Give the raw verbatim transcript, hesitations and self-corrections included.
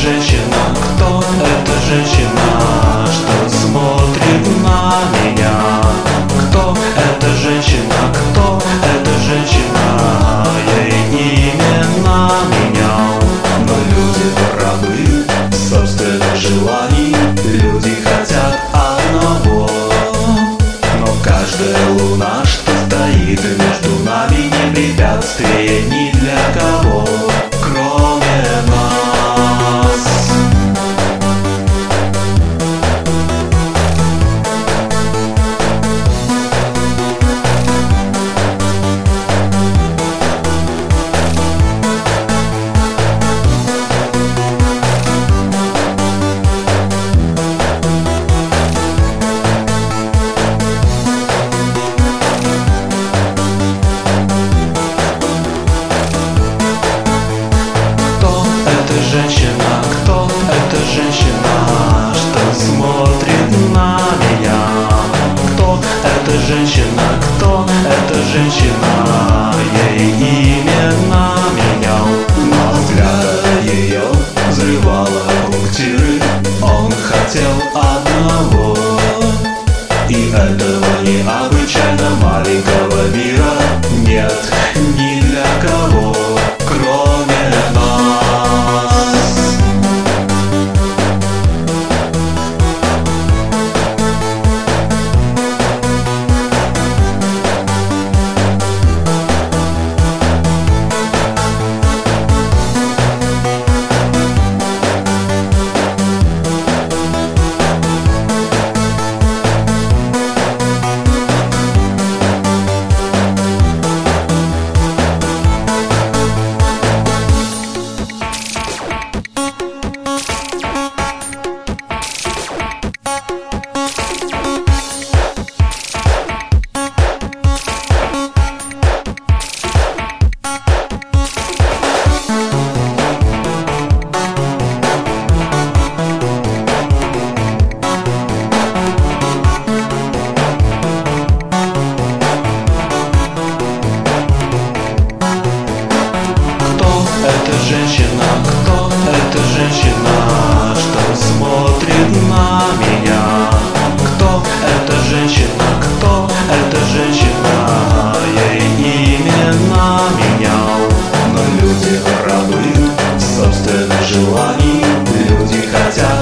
женщина? Кто эта женщина, что смотрит на меня? Кто эта женщина? Кто эта женщина? Ей именно менял. Но люди рабы собственных желаний. Люди хотят одного. Но каждая луна, что стоит между нами, не препятствие ни для кого, кроме нас. Женщина, кто эта женщина, что смотрит на меня? Кто эта женщина? Кто эта женщина? Ей именно менял. Но взгляд ее взрывала пунктиры. Он хотел одного, и этого необычайно маленького мира нет ни для кого, кроме нас. Женщина, кто эта женщина, что смотрит на меня? Кто эта женщина? Кто эта женщина? Ей именно менял. Но люди рабы собственных желаний. Люди хотят